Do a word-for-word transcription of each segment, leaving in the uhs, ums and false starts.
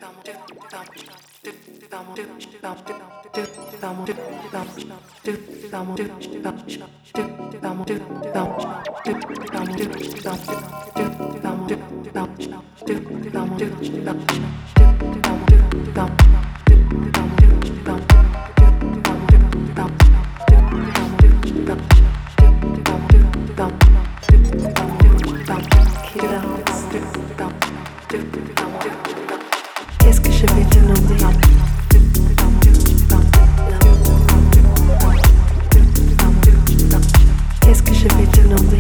Qu'est-ce que je vais te nommer? Qu'est-ce que je vais te nommer?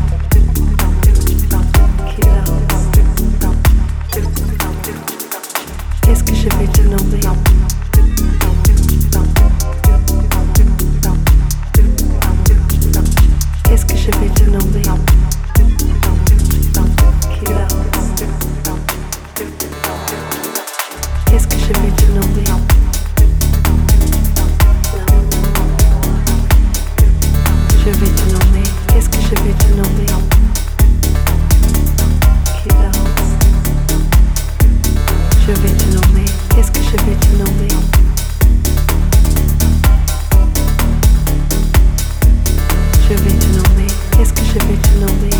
Qu'est-ce que je vais te nommer? Qu'est-ce que je vais te nommer? Qu'est-ce que je vais te nommer? Je vais te nommer. Qu'est-ce que je vais te nommer? Je vais te nommer. Qu'est-ce que je vais te nommer? Je vais te nommer. Qu'est-ce que je vais te nommer?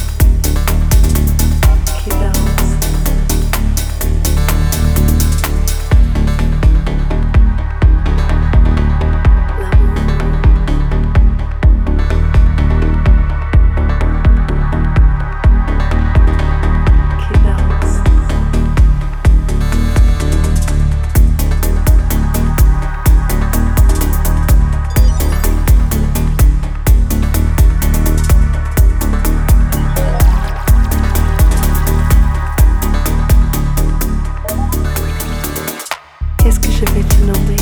Qu'est-ce que je vais te nommer?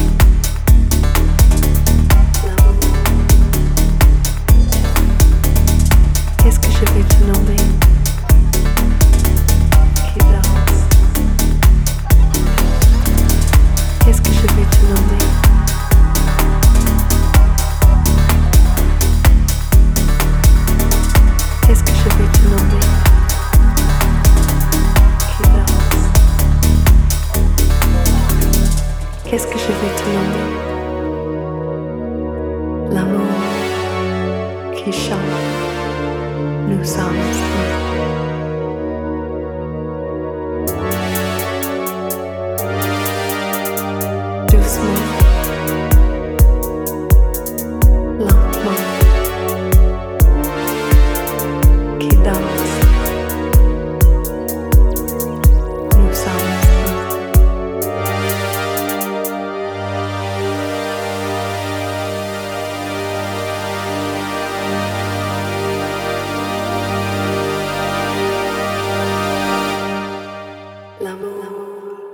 Qu'est-ce que je vais te nommer? Qu'est-ce que je vais te nommer? Qu'est-ce que je vais te nommer? Qu'est-ce que je vais te nommer? L'amour qui chante, nous sommes un. Doucement, lentement, qui danse, nous sommes un. L'amour.